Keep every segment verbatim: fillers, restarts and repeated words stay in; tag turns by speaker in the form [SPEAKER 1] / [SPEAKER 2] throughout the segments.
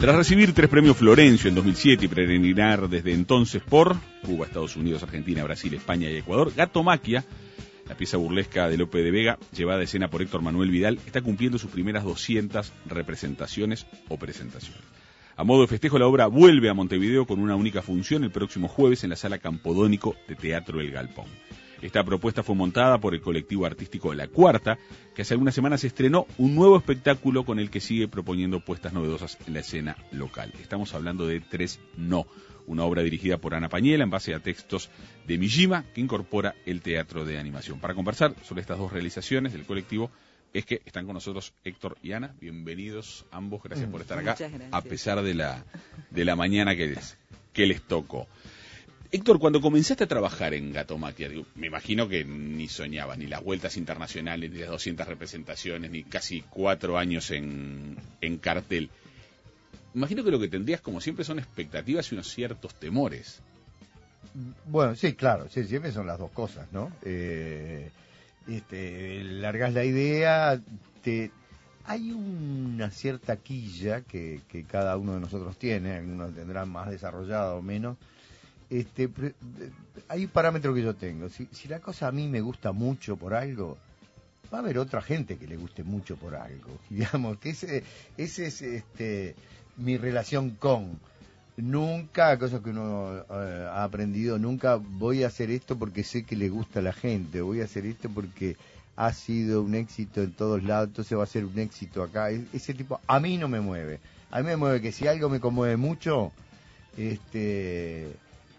[SPEAKER 1] Tras recibir tres premios Florencio en dos mil siete y peregrinar desde entonces por Cuba, Estados Unidos, Argentina, Brasil, España y Ecuador, Gatomaquia, la pieza burlesca de Lope de Vega, llevada a escena por Héctor Manuel Vidal, está cumpliendo sus primeras doscientas representaciones o presentaciones. A modo de festejo, la obra vuelve a Montevideo con una única función el próximo jueves en la Sala Campodónico de Teatro El Galpón. Esta propuesta fue montada por el colectivo artístico La Cuarta, que hace algunas semanas estrenó un nuevo espectáculo con el que sigue proponiendo puestas novedosas en la escena local. Estamos hablando de Tres No, una obra dirigida por Ana Pañela en base a textos de Mishima, que incorpora el teatro de animación. Para conversar sobre estas dos realizaciones del colectivo, es que están con nosotros Héctor y Ana. Bienvenidos ambos, gracias por estar acá, a pesar de la, de la mañana que les, que les tocó. Héctor, cuando comenzaste a trabajar en Gatomaquia, me imagino que ni soñabas, ni las vueltas internacionales, ni las doscientas representaciones, ni casi cuatro años en, en cartel. Imagino que lo que tendrías, como siempre, son expectativas y unos ciertos temores.
[SPEAKER 2] Bueno, sí, claro, sí, siempre son las dos cosas, ¿no? Eh, este, largas la idea, te... hay una cierta quilla que, que cada uno de nosotros tiene, algunos tendrán más desarrollado o menos. Este, hay un parámetro que yo tengo. Si, si la cosa a mí me gusta mucho por algo, va a haber otra gente que le guste mucho por algo. Digamos que ese, ese es este, mi relación con. Nunca, cosa que uno eh, ha aprendido, nunca voy a hacer esto porque sé que le gusta a la gente, voy a hacer esto porque ha sido un éxito en todos lados, entonces va a ser un éxito acá. Ese tipo, a mí no me mueve. A mí me mueve que si algo me conmueve mucho, este...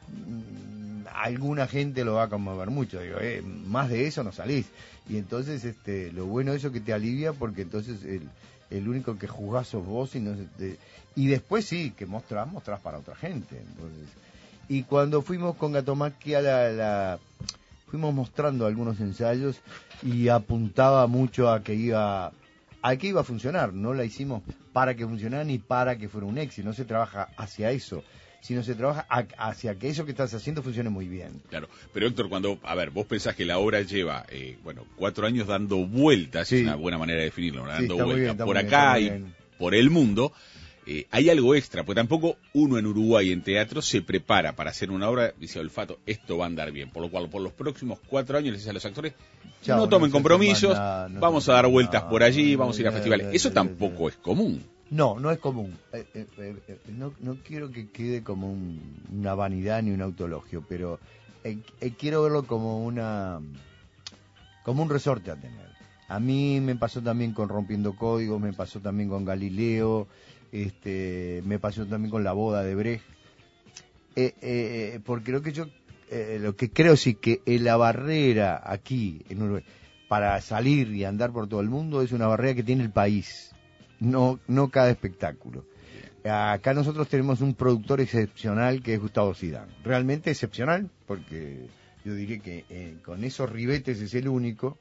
[SPEAKER 2] alguna gente lo va a conmover mucho, digo, eh, más de eso no salís, y entonces este lo bueno de eso que te alivia, porque entonces el, el único que juzgás sos vos, y no te, y después sí, que mostrás, mostrás para otra gente. Entonces, y cuando fuimos con Gatomaquia, la, la fuimos mostrando algunos ensayos y apuntaba mucho a que iba a que iba a funcionar, no la hicimos para que funcionara ni para que fuera un éxito, no se trabaja hacia eso, sino se trabaja hacia que eso que estás haciendo funcione muy bien.
[SPEAKER 1] Claro, pero Héctor, cuando, a ver, vos pensás que la obra lleva, eh, bueno, cuatro años dando vueltas, sí. Es una buena manera de definirlo, ¿no? Dando sí, vueltas por acá bien, y por el mundo, eh, hay algo extra, porque tampoco uno en Uruguay en teatro se prepara para hacer una obra, dice olfato, esto va a andar bien, por lo cual por los próximos cuatro años les dice a los actores, Chao, no tomen no compromisos, nada, no vamos a dar vueltas nada, por allí, vamos a ir a festivales, eso tampoco es común.
[SPEAKER 2] No, no es común. Eh, eh, eh, no, no quiero que quede como un, una vanidad ni un autologio, pero eh, eh, quiero verlo como una como un resorte a tener. A mí me pasó también con Rompiendo Códigos, me pasó también con Galileo, este, me pasó también con La Boda de Brecht. Eh, eh, porque lo que yo eh, lo que creo sí que la barrera aquí en Uruguay para salir y andar por todo el mundo es una barrera que tiene el país. No, no cada espectáculo. Acá nosotros tenemos un productor excepcional que es Gustavo Zidane. Realmente excepcional, porque yo diría que eh, con esos ribetes es el único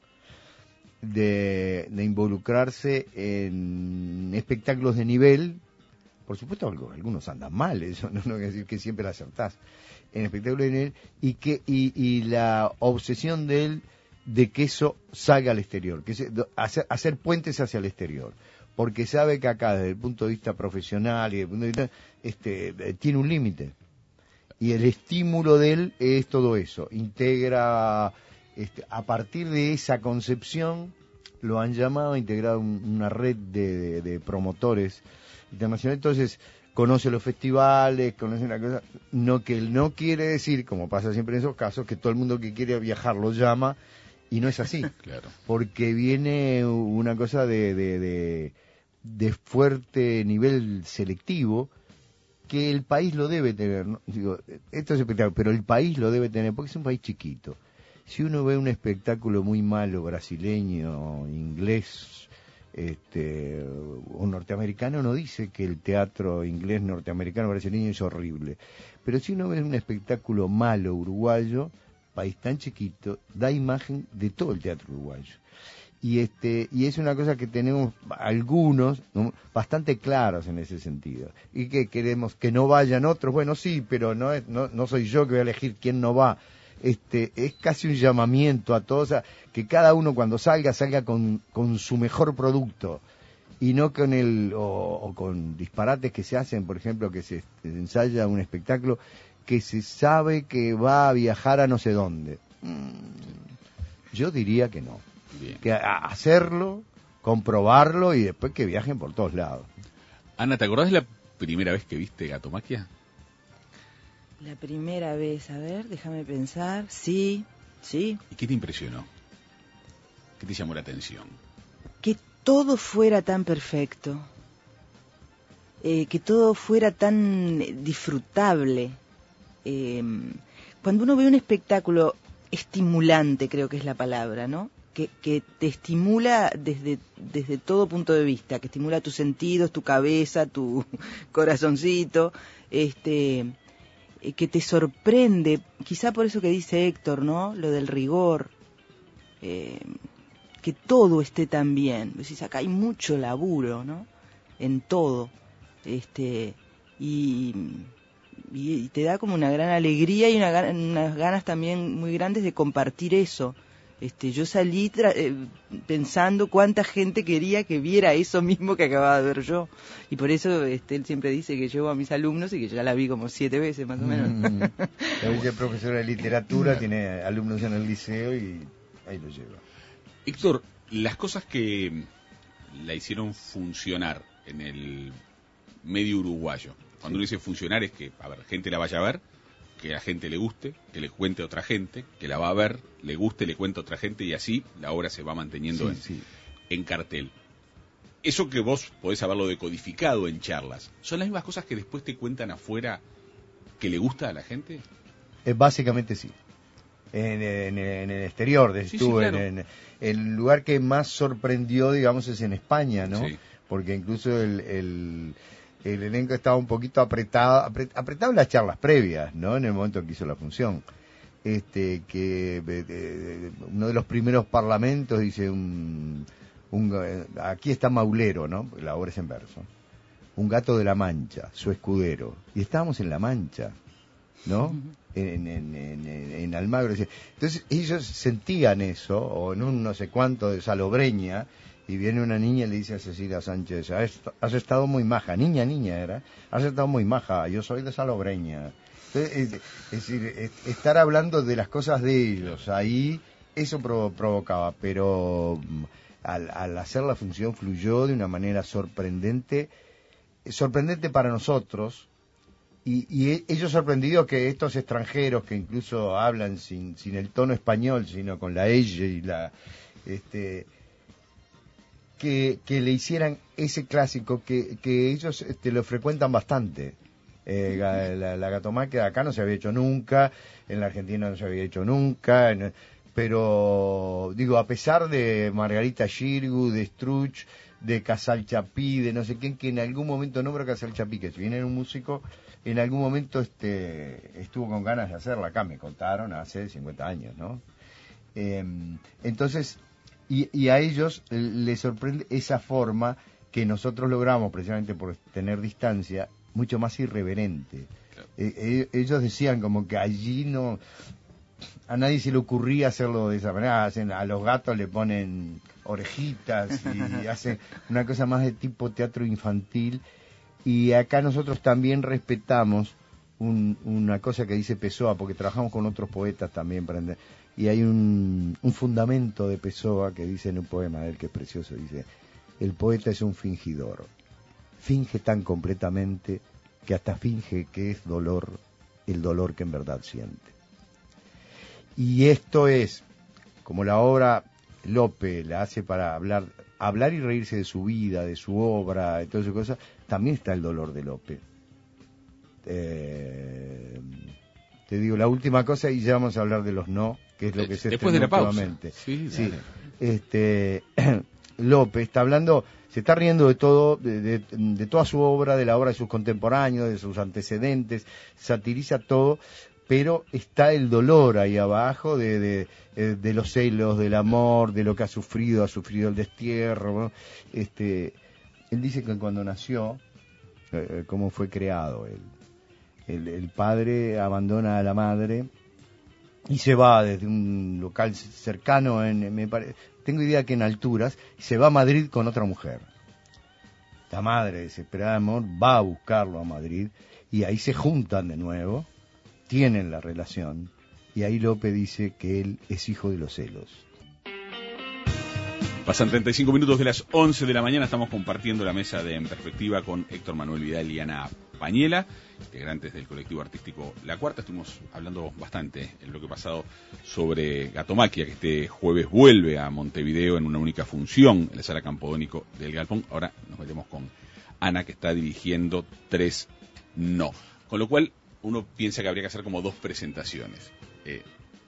[SPEAKER 2] de, de involucrarse en espectáculos de nivel. Por supuesto, algunos andan mal, eso no, no quiere decir que siempre la acertás. En espectáculos de nivel, y que y, y la obsesión de él de que eso salga al exterior, que se, hacer, hacer puentes hacia el exterior. Porque sabe que acá, desde el punto de vista profesional y desde el punto de vista, este, tiene un límite. Y el estímulo de él es todo eso. Integra, este, a partir de esa concepción, lo han llamado a integrar un, una red de, de, de promotores internacionales. Entonces, conoce los festivales, conoce una cosa. No, que él no quiere decir, como pasa siempre en esos casos, que todo el mundo que quiere viajar lo llama. Y no es así. Claro. Porque viene una cosa de... de, de de fuerte nivel selectivo que el país lo debe tener, ¿no? Digo, esto es espectacular, pero el país lo debe tener porque es un país chiquito. Si uno ve un espectáculo muy malo brasileño, inglés, este, o norteamericano, no dice que el teatro inglés, norteamericano, brasileño es horrible, pero si uno ve un espectáculo malo uruguayo, país tan chiquito, da imagen de todo el teatro uruguayo. Y este y es una cosa que tenemos algunos, ¿no?, bastante claros en ese sentido, y que queremos que no vayan otros. Bueno, sí, pero no es, no, no soy yo que voy a elegir quién no va. Este es casi un llamamiento a todos a que cada uno cuando salga salga con con su mejor producto, y no con el o, o con disparates que se hacen, por ejemplo, que se ensaya un espectáculo que se sabe que va a viajar a no sé dónde. Mm, yo diría que no. Bien. Que a hacerlo, comprobarlo y después que viajen por todos lados.
[SPEAKER 1] Ana, ¿te acordás de la primera vez que viste Gatomaquia?
[SPEAKER 3] La primera vez, a ver, déjame pensar. Sí, sí.
[SPEAKER 1] ¿Y qué te impresionó? ¿Qué te llamó la atención?
[SPEAKER 3] Que todo fuera tan perfecto, eh, que todo fuera tan disfrutable. Eh, cuando uno ve un espectáculo estimulante, creo que es la palabra, ¿no? Que, que te estimula desde, desde todo punto de vista, que estimula tus sentidos, tu cabeza, tu corazoncito, este, eh, que te sorprende, quizá por eso que dice Héctor, ¿no? Lo del rigor. Eh, que todo esté tan bien. Decís, acá hay mucho laburo, ¿no? En todo. Este, y, y, y te da como una gran alegría y una, unas ganas también muy grandes de compartir eso. Este, yo salí tra- eh, pensando cuánta gente quería que viera eso mismo que acababa de ver yo. Y por eso este, él siempre dice que llevo a mis alumnos y que ya la vi como siete veces más o menos.
[SPEAKER 2] Mm, ella es profesora de literatura, tiene alumnos en el liceo y ahí lo lleva.
[SPEAKER 1] Héctor, las cosas que la hicieron funcionar en el medio uruguayo, cuando uno dice funcionar es que, a ver, gente la vaya a ver, que a la gente le guste, que le cuente a otra gente, que la va a ver, le guste, le cuente a otra gente y así la obra se va manteniendo
[SPEAKER 2] sí,
[SPEAKER 1] en,
[SPEAKER 2] sí.
[SPEAKER 1] en cartel. Eso que vos podés haberlo decodificado en charlas, ¿son las mismas cosas que después te cuentan afuera que le gusta a la gente?
[SPEAKER 2] Eh, básicamente sí. En, en, en el exterior, de
[SPEAKER 1] Sí,
[SPEAKER 2] estuve
[SPEAKER 1] sí, claro.
[SPEAKER 2] en, en el lugar que más sorprendió, digamos, es en España, ¿no?
[SPEAKER 1] Sí.
[SPEAKER 2] Porque incluso el, el, el elenco estaba un poquito apretado, apret, apretado en las charlas previas, ¿no? En el momento en que hizo la función. Este, que de, de, uno de los primeros parlamentos dice un, un, aquí está Maulero, ¿no? La obra es en verso. Un gato de la Mancha, su escudero. Y estábamos en La Mancha, ¿no? En, en, en, en Almagro. Entonces ellos sentían eso, o en un no sé cuánto de Salobreña, y viene una niña y le dice a Cecilia Sánchez, has, has estado muy maja, niña, niña era, has estado muy maja, yo soy de Salobreña. Entonces, es, es decir, es, estar hablando de las cosas de ellos, ahí eso provo- provocaba, pero al, al hacer la función fluyó de una manera sorprendente, sorprendente para nosotros. Y, y ellos sorprendidos que estos extranjeros que incluso hablan sin, sin el tono español, sino con la ella y la... este que, que le hicieran ese clásico que, que ellos este, lo frecuentan bastante. Eh, la, la, la Gatomaquia acá no se había hecho nunca, en la Argentina no se había hecho nunca, en, pero digo, a pesar de Margarita Xirgu, de Struch, de Casal Chapí, de no sé quién, que en algún momento nombra Casal Chapí, que si bien era un músico, en algún momento este estuvo con ganas de hacerla acá, me contaron hace cincuenta años, ¿no? Eh, entonces, y, y a ellos les sorprende esa forma que nosotros logramos, precisamente por tener distancia, mucho más irreverente. Claro. Eh, ellos decían como que allí no, a nadie se le ocurría hacerlo de esa manera, hacen, a los gatos le ponen orejitas y hacen una cosa más de tipo teatro infantil. Y acá nosotros también respetamos un, una cosa que dice Pessoa, porque trabajamos con otros poetas también, para entender, y hay un, un fundamento de Pessoa que dice en un poema de él que es precioso, dice, el poeta es un fingidor, finge tan completamente que hasta finge que es dolor el dolor que en verdad siente. Y esto es, como la obra Lope la hace para hablar hablar y reírse de su vida, de su obra, de todas esas cosas, también está el dolor de Lope. Eh, te digo la última cosa y ya vamos a hablar de los no, que es lo que se
[SPEAKER 1] después de la pausa.
[SPEAKER 2] Sí, sí. Este, Lope está hablando, se está riendo de todo, de, de, de toda su obra, de la obra de sus contemporáneos, de sus antecedentes, satiriza todo, pero está el dolor ahí abajo de, de, de los celos, del amor, de lo que ha sufrido, ha sufrido el destierro, ¿no? Este, él dice que cuando nació, eh, cómo fue creado él. El, el padre abandona a la madre y se va desde un local cercano, en, me pare, tengo idea que en alturas, y se va a Madrid con otra mujer. esta madre desesperada de amor va a buscarlo a Madrid y ahí se juntan de nuevo, tienen la relación y ahí Lope dice que él es hijo de los celos.
[SPEAKER 1] Pasan treinta y cinco minutos de las once de la mañana, estamos compartiendo la mesa de En Perspectiva con Héctor Manuel Vidal y Ana Pañela, integrantes del colectivo artístico La Cuarta. Estuvimos hablando bastante en el bloque pasado sobre Gatomaquia, que este jueves vuelve a Montevideo en una única función en la Sala Campodónico del Galpón. Ahora nos metemos con Ana, que está dirigiendo Tres No. Con lo cual uno piensa que habría que hacer como dos presentaciones. Eh,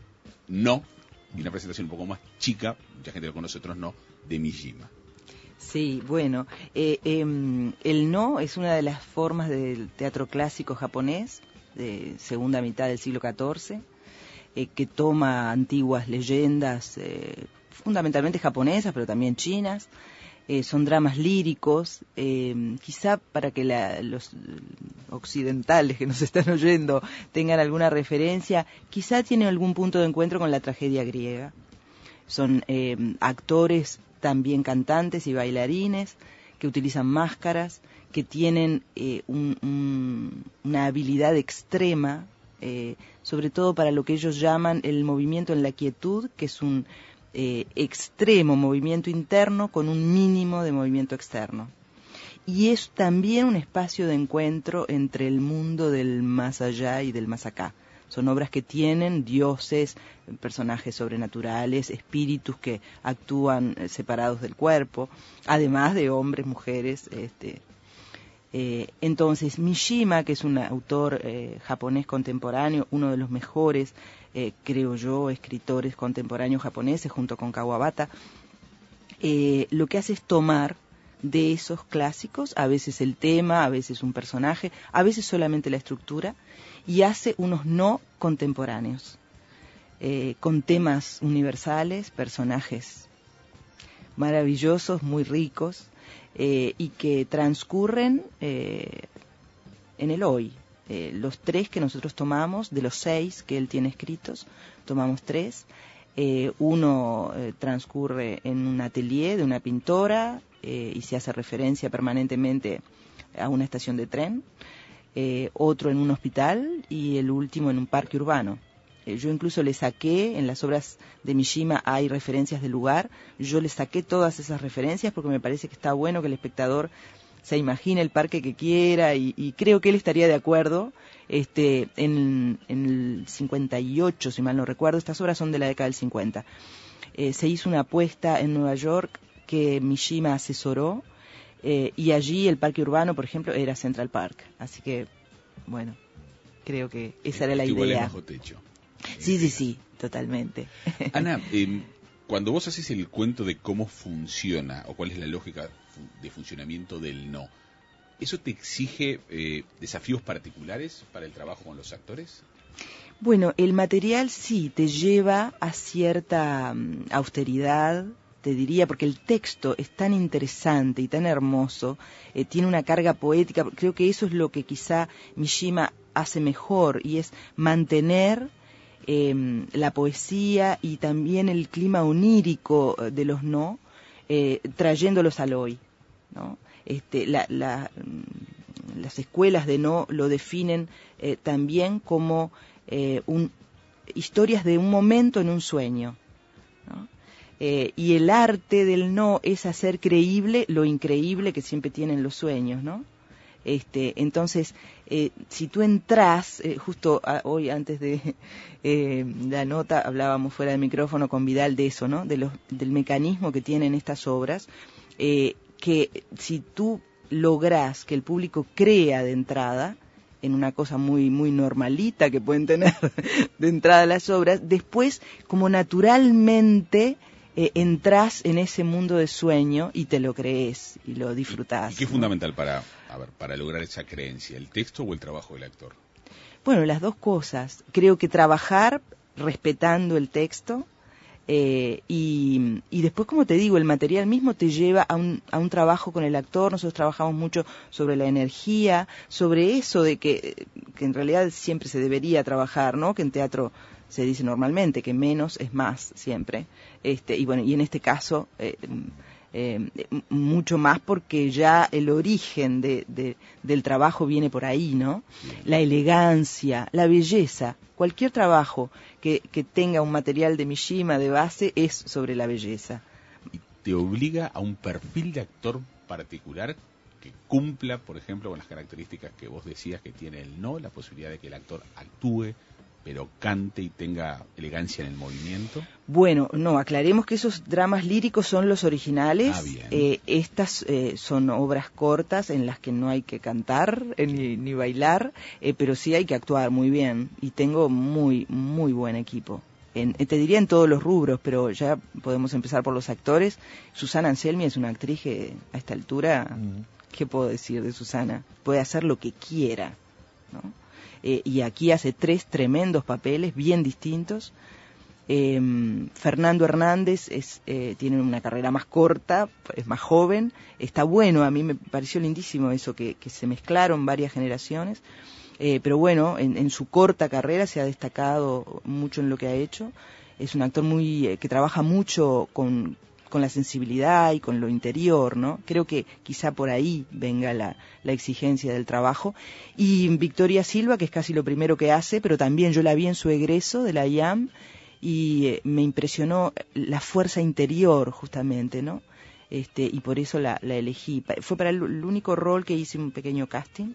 [SPEAKER 1] no, y una presentación un poco más chica, mucha gente lo conoce, otros no, de Mishima.
[SPEAKER 3] Sí, bueno, eh, eh, el no es una de las formas del teatro clásico japonés, de segunda mitad del siglo catorce, eh, que toma antiguas leyendas, eh, fundamentalmente japonesas, pero también chinas. Eh, son dramas líricos, eh, quizá para que la, los occidentales que nos están oyendo tengan alguna referencia, quizá tiene algún punto de encuentro con la tragedia griega. Son eh, actores, también cantantes y bailarines, que utilizan máscaras, que tienen eh, un, un, una habilidad extrema, eh, sobre todo para lo que ellos llaman el movimiento en la quietud, que es un Eh, extremo movimiento interno con un mínimo de movimiento externo. Y es también un espacio de encuentro entre el mundo del más allá y del más acá. Son obras que tienen dioses, personajes sobrenaturales, espíritus que actúan eh, separados del cuerpo, además de hombres, mujeres. Este, eh, entonces, Mishima, que es un autor eh, japonés contemporáneo, uno de los mejores, Eh, creo yo, escritores contemporáneos japoneses, junto con Kawabata, eh, lo que hace es tomar de esos clásicos, a veces el tema, a veces un personaje, a veces solamente la estructura, y hace unos no contemporáneos, eh, con temas universales, personajes maravillosos, muy ricos, eh, y que transcurren eh, en el hoy. Eh, los tres que nosotros tomamos, de los seis que él tiene escritos, tomamos tres. Eh, uno eh, transcurre en un atelier de una pintora eh, y se hace referencia permanentemente a una estación de tren. Eh, otro en un hospital y el último en un parque urbano. Eh, yo incluso le saqué, en las obras de Mishima hay referencias del lugar, yo le saqué todas esas referencias porque me parece que está bueno que el espectador se imagine el parque que quiera y, y creo que él estaría de acuerdo. Este, en, en el cincuenta y ocho, si mal no recuerdo, estas obras son de la década del cincuenta, eh, se hizo una apuesta en Nueva York que Mishima asesoró eh, y allí el parque urbano, por ejemplo, era Central Park. Así que, bueno, creo que esa era la idea.
[SPEAKER 1] Bajo techo.
[SPEAKER 3] Sí, sí, sí, totalmente.
[SPEAKER 1] Ana, eh, cuando vos haces el cuento de cómo funciona o cuál es la lógica de funcionamiento del no, ¿eso te exige eh, desafíos particulares para el trabajo con los actores?
[SPEAKER 3] Bueno, el material sí te lleva a cierta um, austeridad, te diría, porque el texto es tan interesante y tan hermoso, eh, tiene una carga poética. Creo que eso es lo que quizá Mishima hace mejor, y es mantener eh, la poesía y también el clima onírico de los no, eh, trayéndolos al hoy, ¿no? Este, la, la, las escuelas de no lo definen eh, también como eh, un, historias de un momento en un sueño, ¿no? Eh, y el arte del no es hacer creíble lo increíble que siempre tienen los sueños, ¿no? Este, entonces, eh, si tú entras, eh, justo a, hoy antes de eh, la nota hablábamos fuera del micrófono con Vidal de eso, ¿no? De los, del mecanismo que tienen estas obras, eh, que si tú lográs que el público crea de entrada, en una cosa muy muy normalita que pueden tener de entrada las obras, después como naturalmente eh, entras en ese mundo de sueño y te lo crees y lo disfrutás.
[SPEAKER 1] ¿Y, y qué es, ¿no?, fundamental para, a ver, para lograr esa creencia, el texto o el trabajo del actor?
[SPEAKER 3] Bueno, las dos cosas. Creo que trabajar respetando el texto, Eh, y, y después, como te digo, el material mismo te lleva a un, a un trabajo con el actor. Nosotros trabajamos mucho sobre la energía, sobre eso de que, que en realidad siempre se debería trabajar, ¿no? Que en teatro se dice normalmente que menos es más siempre. Este, y bueno, y en este caso, eh, eh, mucho más porque ya el origen de, de, del trabajo viene por ahí, ¿no? La elegancia, la belleza, cualquier trabajo que, que tenga un material de Mishima de base es sobre la belleza.
[SPEAKER 1] ¿Y te obliga a un perfil de actor particular que cumpla, por ejemplo, con las características que vos decías que tiene el no, la posibilidad de que el actor actúe, pero cante y tenga elegancia en el movimiento?
[SPEAKER 3] Bueno, no, aclaremos que esos dramas líricos son los originales.
[SPEAKER 1] Ah, bien.
[SPEAKER 3] Eh, estas eh, son obras cortas en las que no hay que cantar eh, ni, ni bailar, eh, pero sí hay que actuar muy bien. Y tengo muy, muy buen equipo. En, te diría en todos los rubros, pero ya podemos empezar por los actores. Susana Anselmi es una actriz que a esta altura, mm. ¿qué puedo decir de Susana? Puede hacer lo que quiera, ¿no? Eh, y aquí hace tres tremendos papeles bien distintos. Eh, Fernando Hernández es, eh, tiene una carrera más corta, es más joven, está bueno, a mí me pareció lindísimo eso, que, que se mezclaron varias generaciones, eh, pero bueno, en, en su corta carrera se ha destacado mucho en lo que ha hecho. Es un actor muy eh, que trabaja mucho con con la sensibilidad y con lo interior, ¿no? Creo que quizá por ahí venga la, la exigencia del trabajo. Y Victoria Silva, que es casi lo primero que hace, pero también yo la vi en su egreso de la I A M y eh, me impresionó la fuerza interior, justamente, ¿no? Este, y por eso la, la elegí. Fue para el, el único rol que hice un pequeño casting,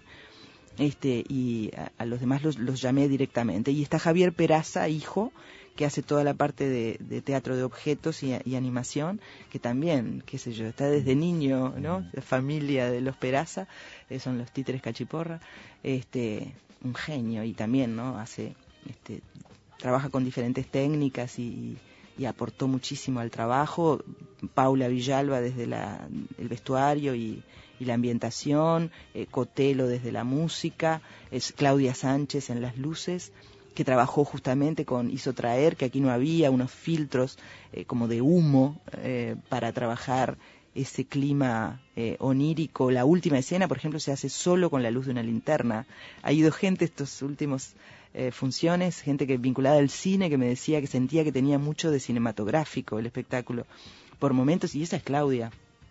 [SPEAKER 3] este, y a, a los demás los, los llamé directamente. Y está Javier Peraza, hijo, que hace toda la parte de, de teatro de objetos y, y animación, que también, qué sé yo, está desde niño, ¿no? La familia de los Peraza, eh, son los títeres cachiporra, este, un genio, y también, ¿no? Hace, este, trabaja con diferentes técnicas y, y aportó muchísimo al trabajo. Paula Villalba desde la, el vestuario y, y la ambientación, eh, Cotelo desde la música, es Claudia Sánchez en las luces, que trabajó justamente con, hizo traer, que aquí no había, unos filtros eh, como de humo eh, para trabajar ese clima eh, onírico. La última escena, por ejemplo, se hace solo con la luz de una linterna. Ha ido gente estos últimos eh, funciones, gente que vinculada al cine, que me decía que sentía que tenía mucho de cinematográfico el espectáculo por momentos, y esa es Claudia.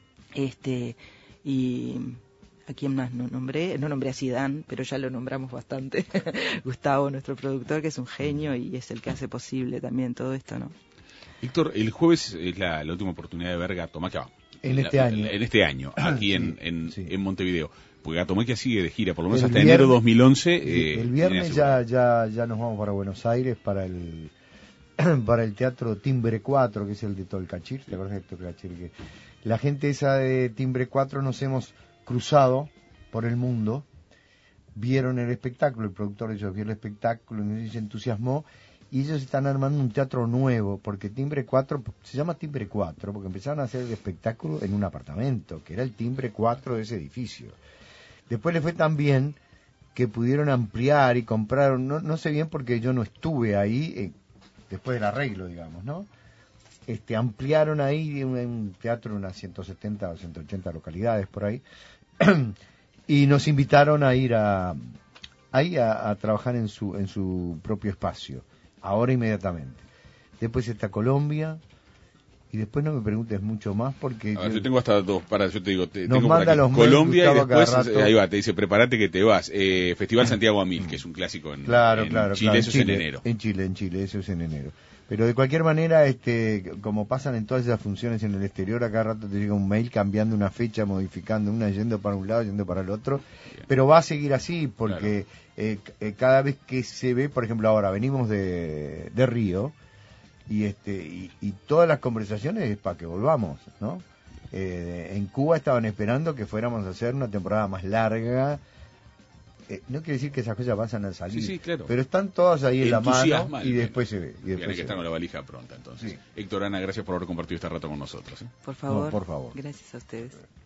[SPEAKER 3] Este, y a quién más no nombré, no nombré a Zidane, pero ya lo nombramos bastante. Gustavo, nuestro productor, que es un genio y es el que hace posible también todo esto, ¿no?
[SPEAKER 1] Héctor, el jueves es la, la última oportunidad de ver Gatomaquia
[SPEAKER 2] en este
[SPEAKER 1] la,
[SPEAKER 2] año,
[SPEAKER 1] en este año, aquí sí, en, en, sí. en Montevideo, porque Gatomaquia sigue de gira, por lo menos
[SPEAKER 2] el
[SPEAKER 1] hasta
[SPEAKER 2] viernes,
[SPEAKER 1] enero dos mil once.
[SPEAKER 2] Eh, el viernes ya, ya, ya nos vamos para Buenos Aires para el para el teatro Timbre cuatro, que es el de Tolcachir, ¿te acuerdas de Tolcachir? Que la gente esa de Timbre cuatro nos hemos cruzado por el mundo, vieron el espectáculo, el productor de ellos vio el espectáculo y se entusiasmó, y ellos están armando un teatro nuevo, porque Timbre cuatro, se llama Timbre cuatro, porque empezaron a hacer el espectáculo en un apartamento, que era el Timbre cuatro de ese edificio. Después les fue tan bien que pudieron ampliar y compraron, no, no sé bien porque yo no estuve ahí, eh, después del arreglo, digamos, ¿no? Este, ampliaron ahí un, un teatro, unas ciento setenta o ciento ochenta localidades por ahí, y nos invitaron a ir a ahí a, a trabajar en su en su propio espacio, ahora inmediatamente. Después está Colombia, y después no me preguntes mucho más porque...
[SPEAKER 1] Ver, yo, yo tengo hasta dos, para, yo te digo, te,
[SPEAKER 2] nos
[SPEAKER 1] tengo
[SPEAKER 2] manda los
[SPEAKER 1] Colombia y después, ahí va, te dice, prepárate que te vas. Eh, Festival Santiago a Mil, que es un clásico en,
[SPEAKER 2] claro,
[SPEAKER 1] en
[SPEAKER 2] claro,
[SPEAKER 1] Chile,
[SPEAKER 2] claro,
[SPEAKER 1] eso
[SPEAKER 2] en Chile,
[SPEAKER 1] es en enero.
[SPEAKER 2] En Chile, en Chile, eso es en enero. Pero de cualquier manera, este, como pasan en todas esas funciones en el exterior, a cada rato te llega un mail cambiando una fecha, modificando una, yendo para un lado, yendo para el otro. Bien. Pero va a seguir así, porque claro. eh, eh, cada vez que se ve, por ejemplo, ahora venimos de, de Río, y este y, y todas las conversaciones es para que volvamos, ¿no? Eh, en Cuba estaban esperando que fuéramos a hacer una temporada más larga. Eh, no quiere decir que esas cosas pasan a salir,
[SPEAKER 1] sí, sí, claro.
[SPEAKER 2] pero están todas ahí en la mano y después se ve. Y después
[SPEAKER 1] Tiene que
[SPEAKER 2] se
[SPEAKER 1] estar
[SPEAKER 2] ve.
[SPEAKER 1] con la valija pronta, entonces.
[SPEAKER 2] Sí.
[SPEAKER 1] Héctor, Ana, gracias por haber compartido este rato con nosotros. ¿eh?
[SPEAKER 3] Por favor,
[SPEAKER 2] no, por favor.
[SPEAKER 3] Gracias a ustedes.